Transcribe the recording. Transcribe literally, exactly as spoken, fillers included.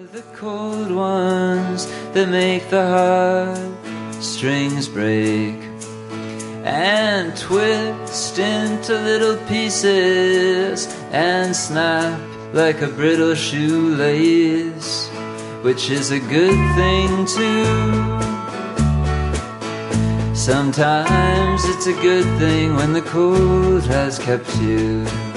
The cold ones that make the heart strings break and twist into little pieces and snap like a brittle shoelace, which is a good thing too. Sometimes it's a good thing when the cold has kept you.